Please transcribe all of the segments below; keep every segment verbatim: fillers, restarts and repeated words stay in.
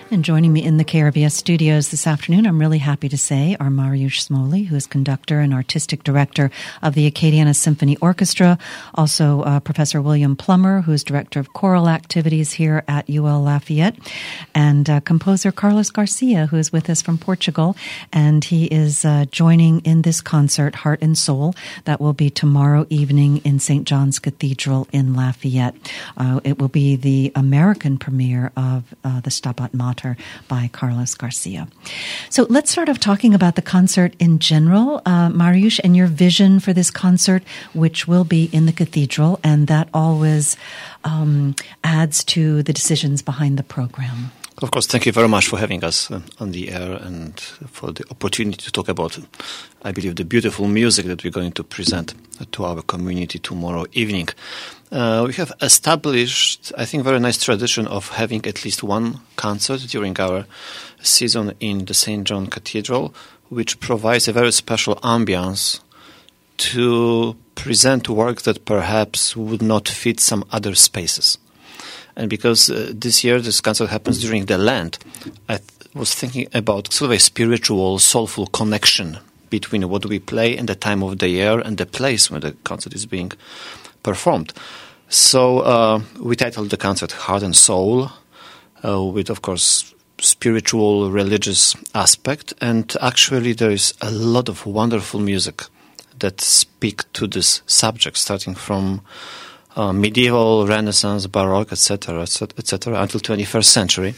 And joining me in the K R B S studios this afternoon, I'm really happy to say, are Mariusz Smoley, who is conductor and artistic director of the Acadiana Symphony Orchestra, also uh, Professor William Plummer, who is director of choral activities here at U L Lafayette, and uh, composer Carlos Garcia, who is with us from Portugal, and he is uh, joining in this concert, Heart and Soul, that will be tomorrow evening in Saint John's Cathedral in Lafayette. Uh, it will be the American premiere of uh, the Stabat Mater by Carlos Garcia. So let's start off talking about the concert in general, uh, Mariusz, and your vision for this concert, which will be in the cathedral, and that always um, adds to the decisions behind the program. Of course, thank you very much for having us uh, on the air and for the opportunity to talk about, I believe, the beautiful music that we're going to present to our community tomorrow evening. Uh, we have established, I think, very nice tradition of having at least one concert during our season in the Saint John Cathedral, which provides a very special ambience to present work that perhaps would not fit some other spaces. And because uh, this year this concert happens during the Lent, I th- was thinking about sort of a spiritual, soulful connection between what we play and the time of the year and the place where the concert is being performed. So uh, we titled the concert Heart and Soul, uh, with, of course, spiritual, religious aspect. And actually there is a lot of wonderful music that speak to this subject, starting from Uh, medieval, Renaissance, Baroque, et cetera, et cetera, until twenty-first century.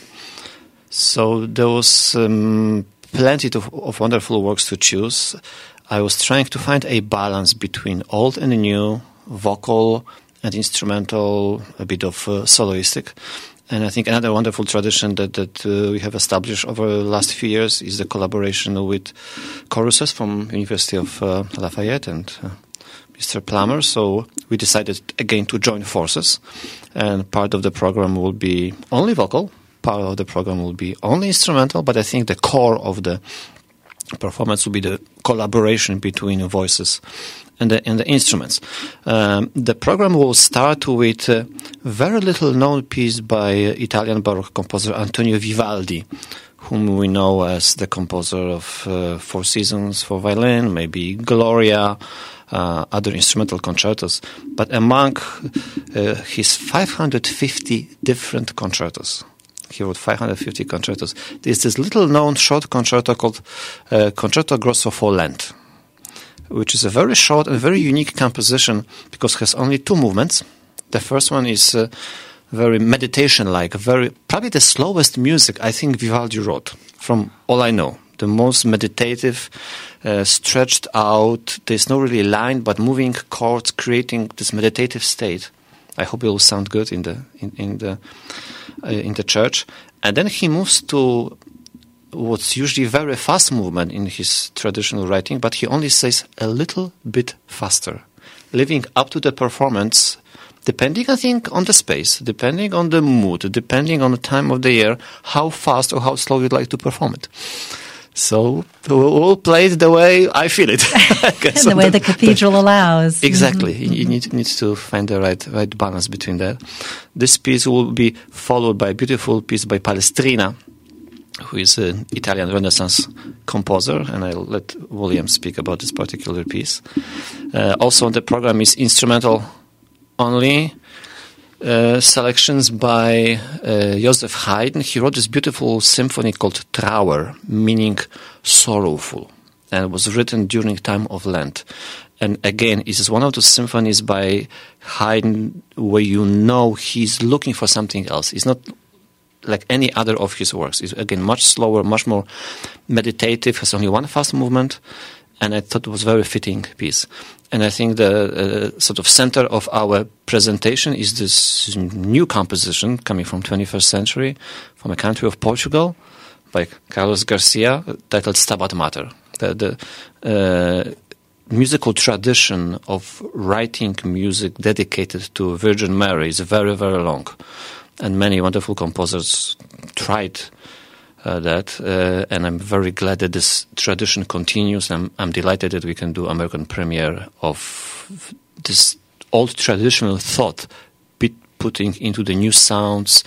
So there was um, plenty of, of wonderful works to choose. I was trying to find a balance between old and new, vocal and instrumental, a bit of uh, soloistic. And I think another wonderful tradition that, that uh, we have established over the last few years is the collaboration with choruses from University of uh, Lafayette and uh, Mister Plummer, so we decided again to join forces, and part of the program will be only vocal, part of the program will be only instrumental, but I think the core of the performance will be the collaboration between voices and the, and the instruments. Um, the program will start with a very little known piece by Italian Baroque composer Antonio Vivaldi, whom we know as the composer of uh, Four Seasons for violin, maybe Gloria, Uh, other instrumental concertos, but among uh, his five hundred fifty different concertos, he wrote five hundred fifty concertos, there's this little-known short concerto called uh, Concerto Grosso for Lent, which is a very short and very unique composition because it has only two movements. The first one is uh, very meditation-like, very probably the slowest music I think Vivaldi wrote, from all I know. The most meditative, uh, stretched out, there's no really line, but moving chords, creating this meditative state. I hope it will sound good in the in, in the uh, in the church. And then he moves to what's usually very fast movement in his traditional writing, but he only says a little bit faster, living up to the performance, depending, I think, on the space, depending on the mood, depending on the time of the year, how fast or how slow you'd like to perform it. So we'll play it the way I feel it. And the way the cathedral allows. Exactly. Mm-hmm. You need, need to find the right right balance between that. This piece will be followed by a beautiful piece by Palestrina, who is an Italian Renaissance composer, and I'll let William speak about this particular piece. Uh, also on the program is instrumental only. Uh, selections by uh, Joseph Haydn. He wrote this beautiful symphony called Trauer, meaning sorrowful, and it was written during time of Lent. And again, it is one of those symphonies by Haydn where you know he's looking for something else. It's not like any other of his works. It's, again, much slower, much more meditative, has only one fast movement, and I thought it was a very fitting piece. And I think the uh, sort of center of our presentation is this new composition coming from twenty-first century, from a country of Portugal, by Carlos Garcia, titled Stabat Mater. The, the uh, musical tradition of writing music dedicated to Virgin Mary is very, very long. And many wonderful composers tried Uh, that, uh, and I'm very glad that this tradition continues. I'm, I'm delighted that we can do American premiere of this old traditional thought, bit putting into the new sounds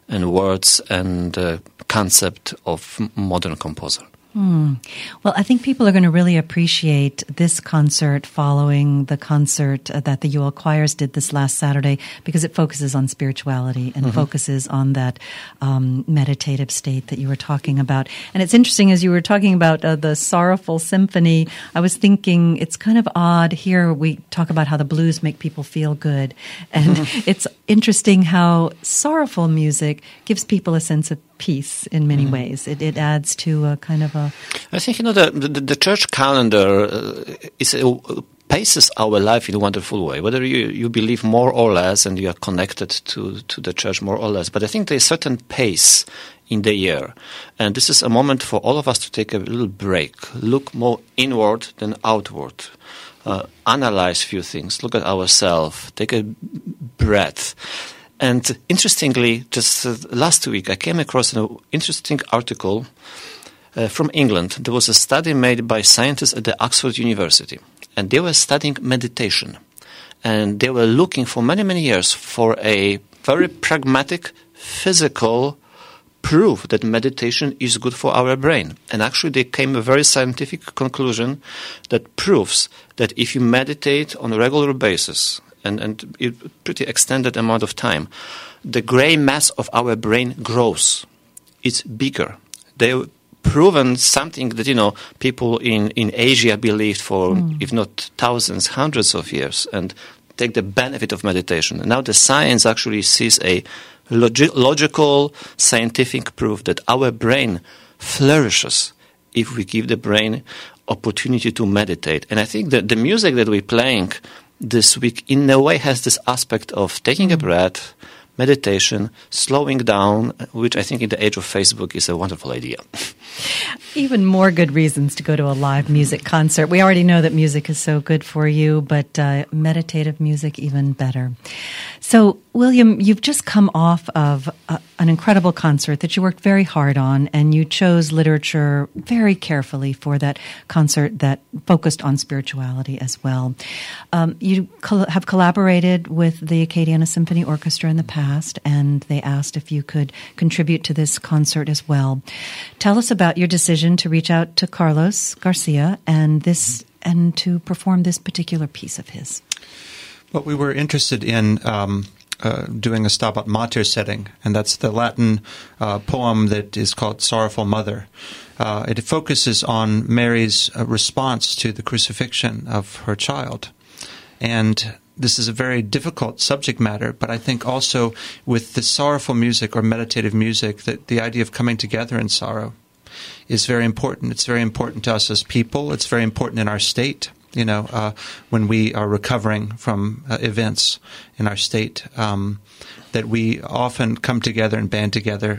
and words and uh, concept of modern composer. Hmm. Well, I think people are going to really appreciate this concert following the concert uh, that the U L Choirs did this last Saturday, because it focuses on spirituality and mm-hmm. focuses on that um, meditative state that you were talking about. And it's interesting, as you were talking about uh, the sorrowful symphony, I was thinking it's kind of odd. Here we talk about how the blues make people feel good. And mm-hmm. it's interesting how sorrowful music gives people a sense of peace in many mm. ways. It, it adds to a kind of a... I think, you know, the, the, the church calendar uh, is, uh, paces our life in a wonderful way, whether you, you believe more or less and you are connected to, to the church more or less. But I think there's a certain pace in the year. And this is a moment for all of us to take a little break, look more inward than outward, uh, analyze a few things, look at ourselves, take a breath. And interestingly, just uh, last week, I came across an interesting article uh, from England. There was a study made by scientists at the Oxford University, and they were studying meditation. And they were looking for many, many years for a very pragmatic, physical proof that meditation is good for our brain. And actually, they came to a very scientific conclusion that proves that if you meditate on a regular basis, and, and a pretty extended amount of time, the gray mass of our brain grows. It's bigger. They've proven something that, you know, people in, in Asia believed for, mm. if not thousands, hundreds of years, and take the benefit of meditation. And now the science actually sees a logi- logical, scientific proof that our brain flourishes if we give the brain opportunity to meditate. And I think that the music that we're playing this week, in a way, has this aspect of taking a breath, meditation, slowing down, which I think in the age of Facebook is a wonderful idea. Even more good reasons to go to a live music concert. We already know that music is so good for you, but uh, meditative music even better. So, William, you've just come off of a, an incredible concert that you worked very hard on, and you chose literature very carefully for that concert that focused on spirituality as well. Um, you col- have collaborated with the Acadiana Symphony Orchestra in the past, and they asked if you could contribute to this concert as well. Tell us about your decision to reach out to Carlos Garcia and this and to perform this particular piece of his. Well, we were interested in um, uh, doing a Stabat Mater setting, and that's the Latin uh, poem that is called Sorrowful Mother. Uh, it focuses on Mary's uh, response to the crucifixion of her child. And this is a very difficult subject matter, but I think also with the sorrowful music or meditative music, that the idea of coming together in sorrow is very important. It's very important to us as people. It's very important in our state. You know, uh, when we are recovering from uh, events in our state, um, that we often come together and band together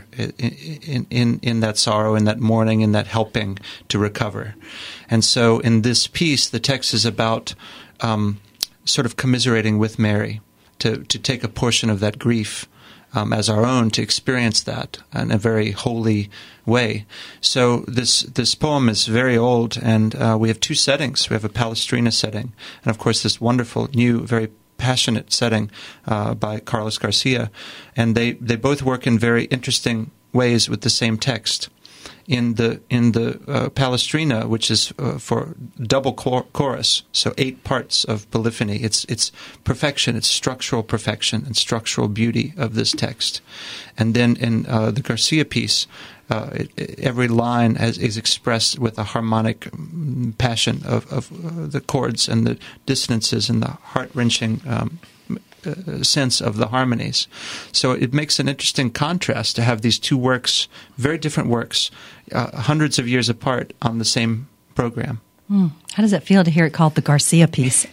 in, in, in that sorrow, in that mourning, in that helping to recover. And so in this piece, the text is about um, sort of commiserating with Mary, to, to take a portion of that grief Um, as our own, to experience that in a very holy way. So this this poem is very old, and uh, we have two settings. We have a Palestrina setting, and of course this wonderful, new, very passionate setting uh, by Carlos Garcia. And they, they both work in very interesting ways with the same text. In the in the uh, Palestrina, which is uh, for double chor- chorus, so eight parts of polyphony, it's it's perfection, it's structural perfection and structural beauty of this text. And then in uh, the Garcia piece, uh, it, it, every line has, is expressed with a harmonic passion of, of uh, the chords and the dissonances and the heart-wrenching um, Uh, sense of the harmonies. So it makes an interesting contrast to have these two works, very different works, uh, hundreds of years apart on the same program. Mm. How does it feel to hear it called the Garcia piece?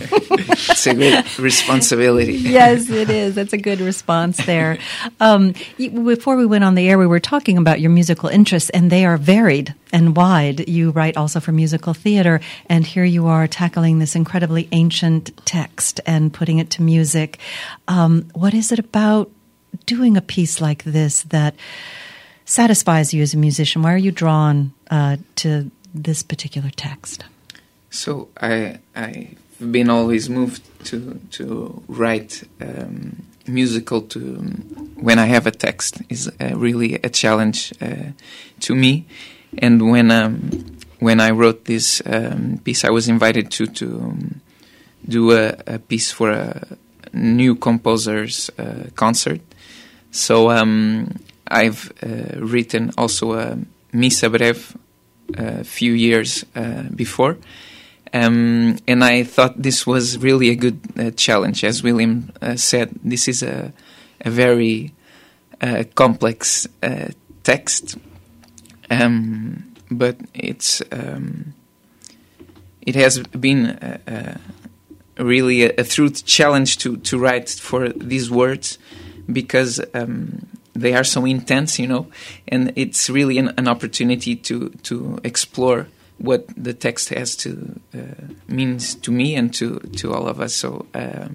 It's a good responsibility. Yes, it is. That's a good response there. Um, before we went on the air, we were talking about your musical interests, and they are varied and wide. You write also for musical theater, and here you are tackling this incredibly ancient text and putting it to music. Um, what is it about doing a piece like this that satisfies you as a musician? Why are you drawn uh, to this particular text? So I I've been always moved to to write um, musical to when I have a text is uh, really a challenge uh, to me. And when um, when I wrote this um, piece, I was invited to to um, do a, a piece for a new composer's uh, concert. So um, I've uh, written also a Missa Breve a few years uh, before. Um, and I thought this was really a good uh, challenge. As William uh, said, this is a, a very uh, complex uh, text, um, but it's um, it has been a, a really a, a true challenge to, to write for these words, because um, they are so intense, you know, and it's really an, an opportunity to, to explore what the text has to uh, means to me and to, to all of us. So uh,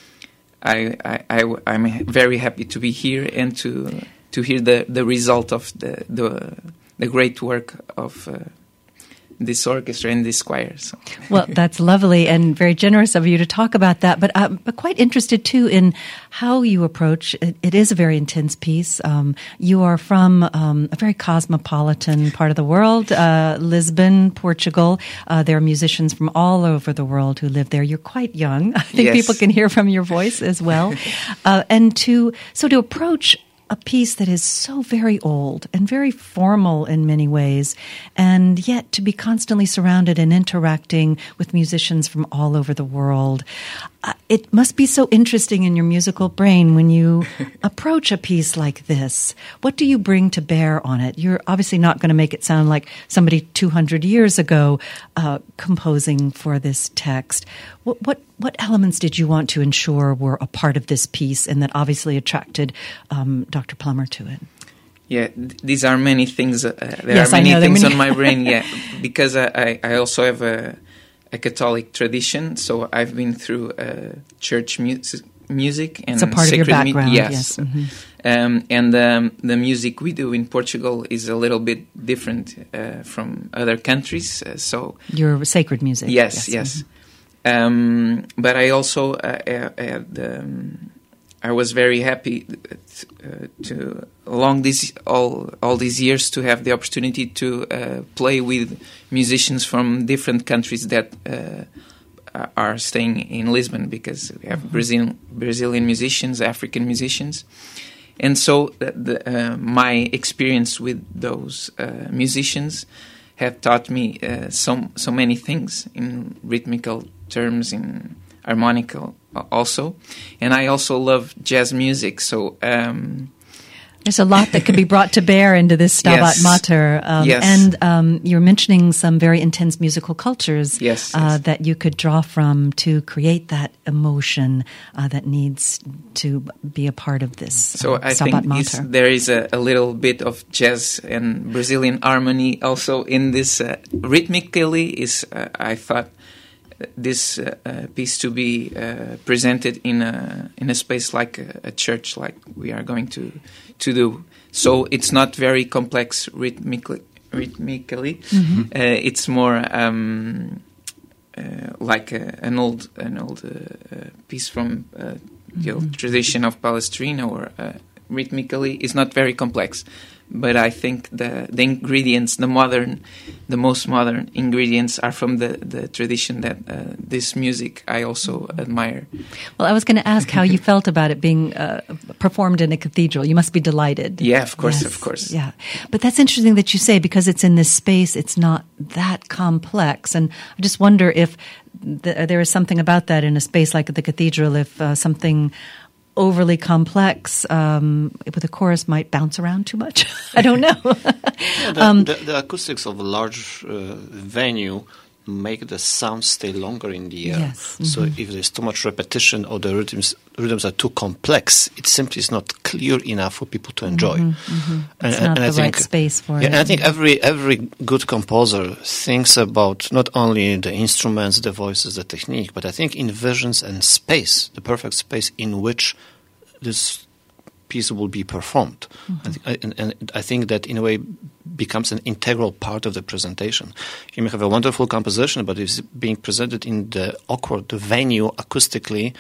I, I, I I'm very happy to be here and to to hear the, the result of the the, the great work of uh, this orchestra and this choir. So. Well, that's lovely and very generous of you to talk about that. But I'm quite interested too in how you approach it. It is a very intense piece. Um, you are from um, a very cosmopolitan part of the world, uh, Lisbon, Portugal. Uh, there are musicians from all over the world who live there. You're quite young. I think yes. people can hear from your voice as well. uh, and to so to approach a piece that is so very old and very formal in many ways, and yet to be constantly surrounded and interacting with musicians from all over the world. Uh, it must be so interesting in your musical brain when you approach a piece like this. What do you bring to bear on it? You're obviously not going to make it sound like somebody two hundred years ago uh, composing for this text. What, what what elements did you want to ensure were a part of this piece and that obviously attracted um, Doctor Plummer to it? Yeah, th- these are many things. Uh, there yes, are many know, things many- on my brain, yeah, because I, I also have a, a Catholic tradition, so I've been through uh, church mu- music and it's a part sacred of your background, mu- yes. yes. Mm-hmm. Um, and um, the music we do in Portugal is a little bit different uh, from other countries. Uh, so your sacred music. Yes, yes. yes. Mm-hmm. Um, but I also uh, had, um, I was very happy uh, to along these all all these years to have the opportunity to uh, play with musicians from different countries that uh, are staying in Lisbon, because we have Brazil, Brazilian musicians, African musicians. And so the, the, uh, my experience with those uh, musicians have taught me uh, so so many things in rhythmical terms, in harmonical also. And I also love jazz music, so... Um, There's a lot that can be brought to bear into this Stabat yes. Mater. Um, yes. And um, you're mentioning some very intense musical cultures yes, uh, yes. that you could draw from to create that emotion uh, that needs to be a part of this So uh, I Stabat think Mater. there is a, a little bit of jazz and Brazilian harmony also in this. Uh, rhythmically is, uh, I thought, this uh, uh, piece to be uh, presented in a in a space like a, a church, like we are going to to do. So it's not very complex rhythmically. Rhythmically, mm-hmm. uh, it's more um, uh, like a, an old an old uh, uh, piece from uh, the old mm-hmm. tradition of Palestrina, or uh, rhythmically is not very complex. But I think the, the ingredients, the modern, the most modern ingredients are from the, the tradition that uh, this music I also admire. Well, I was going to ask how you felt about it being uh, performed in a cathedral. You must be delighted. Yeah, of course, yes. of course. Yeah, but that's interesting that you say, because it's in this space, it's not that complex. And I just wonder if th- there is something about that in a space like the cathedral, if uh, something overly complex um, with a chorus might bounce around too much. I don't know. yeah, the, um, the, the acoustics of a large uh, venue make the sound stay longer in the air. Yes. Mm-hmm. So if there's too much repetition or the rhythms rhythms are too complex, it simply is not clear enough for people to enjoy. Mm-hmm, mm-hmm. And, it's not and the I think, right space for yeah, it. And I think every every good composer thinks about not only the instruments, the voices, the technique, but I think envisions and space, the perfect space in which this piece will be performed. Mm-hmm. I th- and, and I think that in a way becomes an integral part of the presentation. You may have a wonderful composition, but if it's being presented in the awkward venue acoustically,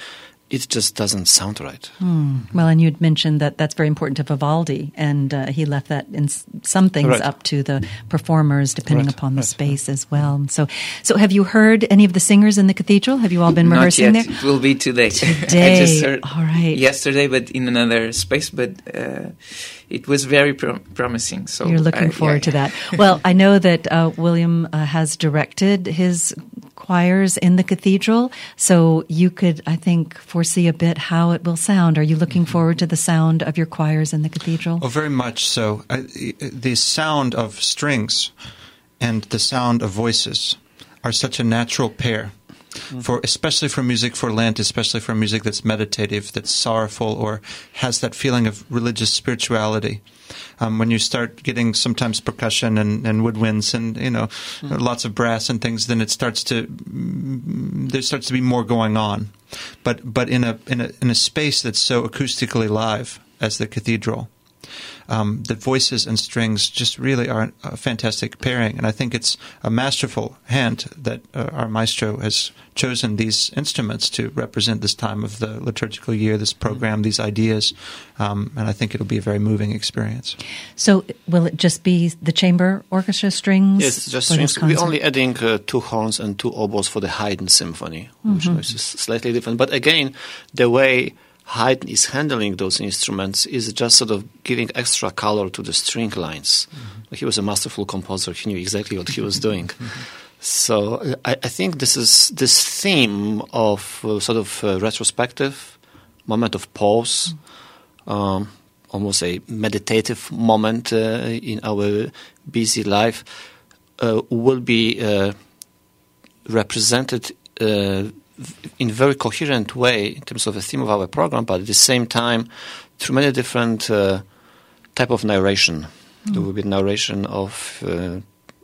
it just doesn't sound right. Hmm. Well, and you'd mentioned that that's very important to Vivaldi, and uh, he left that in s- some things right. up to the performers, depending right. upon the right. space as well. So, so have you heard any of the singers in the cathedral? Have you all been Not rehearsing yet. there? It will be today. Today. I just heard all right. yesterday, but in another space. But uh, it was very pro- promising. So you're looking uh, forward yeah. to that. Well, I know that uh, William uh, has directed his choirs in the cathedral, so you could, I think, foresee a bit how it will sound. Are you looking forward to the sound of your choirs in the cathedral? Oh, very much so. I, the sound of strings and the sound of voices are such a natural pair, mm-hmm. for especially for music for Lent, especially for music that's meditative, that's sorrowful, or has that feeling of religious spirituality. Um, when you start getting sometimes percussion and, and woodwinds and, you know, mm-hmm. lots of brass and things, then it starts to, there starts to be more going on. But but in a in a in a space that's so acoustically live as the cathedral, um, the voices and strings just really are a fantastic pairing. And I think it's a masterful hand that uh, our maestro has chosen these instruments to represent this time of the liturgical year, this program, these ideas. Um, and I think it'll be a very moving experience. So will it just be the chamber orchestra strings? Yes, just strings. We're only adding uh, two horns and two oboes for the Haydn symphony, which mm-hmm. is slightly different. But again, the way Haydn is handling those instruments is just sort of giving extra color to the string lines. Mm-hmm. He was a masterful composer. He knew exactly what he was doing. Mm-hmm. So uh, I, I think this is this theme of uh, sort of uh, retrospective, moment of pause, mm-hmm. um, almost a meditative moment uh, in our busy life, uh, will be uh, represented uh, in a very coherent way in terms of the theme of our program, but at the same time through many different uh, type of narration. Mm. There will be narration of uh,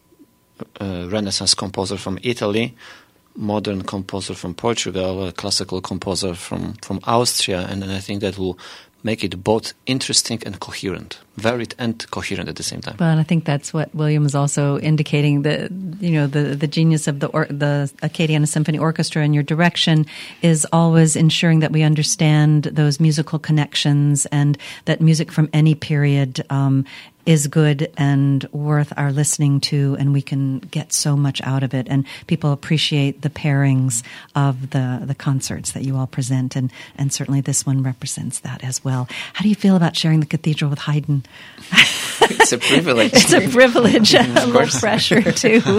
a Renaissance composer from Italy, modern composer from Portugal, a classical composer from, from Austria, and then I think that will make it both interesting and coherent, varied and coherent at the same time. Well, and I think that's what William is also indicating, the you know the the genius of the or, the Acadiana Symphony Orchestra and your direction is always ensuring that we understand those musical connections and that music from any period um, is good and worth our listening to, and we can get so much out of it. And people appreciate the pairings of the, the concerts that you all present, and, and certainly this one represents that as well. How do you feel about sharing the cathedral with Haydn? It's a privilege. It's a privilege, a little pressure too.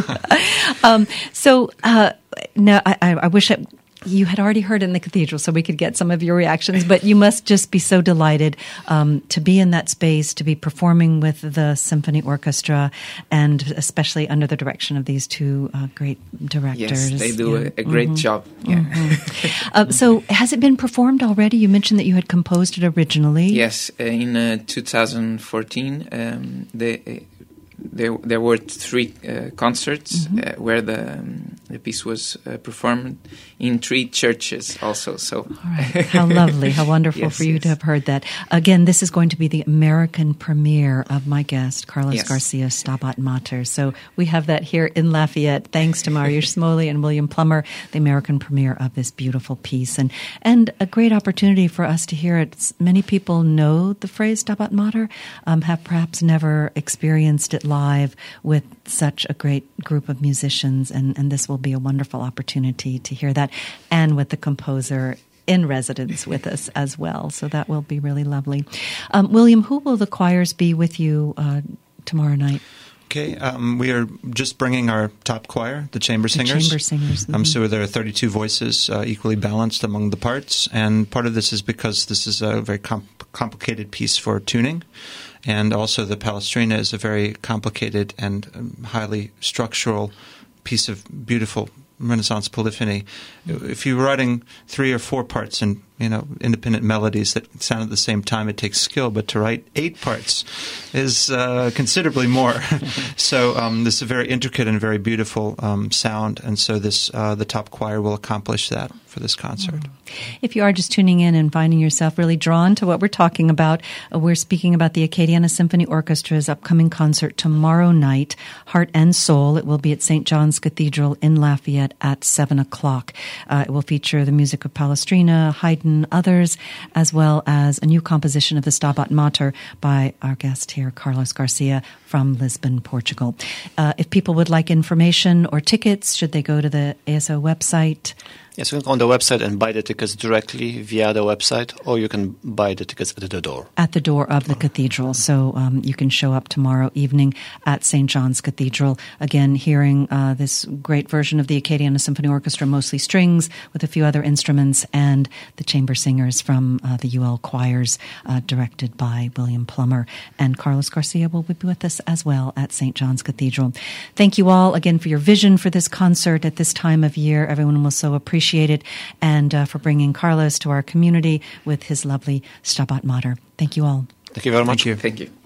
um, so uh, now I, I wish I, you had already heard in the cathedral, so we could get some of your reactions. But you must just be so delighted um, to be in that space, to be performing with the symphony orchestra, and especially under the direction of these two uh, great directors. Yes, they do yeah. a, a great mm-hmm. job. Yeah. Mm-hmm. uh, so, has it been performed already? You mentioned that you had composed it originally. Yes, uh, in uh, two thousand fourteen, um, they. Uh, There, there were three uh, concerts mm-hmm. uh, where the um, the piece was uh, performed in three churches also. So, all right. How lovely, how wonderful yes, for you yes. to have heard that. Again, this is going to be the American premiere of my guest, Carlos yes. Garcia, Stabat Mater. So we have that here in Lafayette, thanks to Mariusz Smoley and William Plummer, the American premiere of this beautiful piece, and and a great opportunity for us to hear it. Many people know the phrase Stabat Mater, um, have perhaps never experienced it live with such a great group of musicians, and, and this will be a wonderful opportunity to hear that, and with the composer in residence with us as well. So that will be really lovely. Um, William, who will the choirs be with you uh, tomorrow night? Okay, um, we are just bringing our top choir, the chamber The singers. chamber singers. Mm-hmm. Um, so there are thirty-two voices, uh, equally balanced among the parts, and part of this is because this is a very comp- complicated piece for tuning, and also the Palestrina is a very complicated and um, highly structural piece of beautiful Renaissance polyphony. Mm-hmm. If you're writing three or four parts and you know independent melodies that sound at the same time, it takes skill. But to write eight parts is uh, considerably more. So um, this is a very intricate and very beautiful um, sound, and so this uh, the top choir will accomplish that for this concert. If you are just tuning in and finding yourself really drawn to what we're talking about, uh, we're speaking about the Acadiana Symphony Orchestra's upcoming concert tomorrow night, Heart and Soul. It will be at Saint John's Cathedral in Lafayette at seven o'clock. Uh, it will feature the music of Palestrina, Haydn, Haydn, others, as well as a new composition of the Stabat Mater by our guest here, Carlos Garcia from Lisbon, Portugal. Uh, if people would like information or tickets, should they go to the A S O website? Yes, you can go on the website and buy the tickets directly via the website, or you can buy the tickets at the door. At the door of the cathedral. So um, you can show up tomorrow evening at Saint John's Cathedral. Again, hearing uh, this great version of the Acadiana Symphony Orchestra, mostly strings, with a few other instruments, and the chamber singers from uh, the U L choirs, uh, directed by William Plummer. And Carlos Garcia will be with us as well at Saint John's Cathedral. Thank you all again for your vision for this concert at this time of year. Everyone will so appreciate it, and uh, for bringing Carlos to our community with his lovely Stabat Mater. Thank you all. Thank you very much. Thank you. Thank you.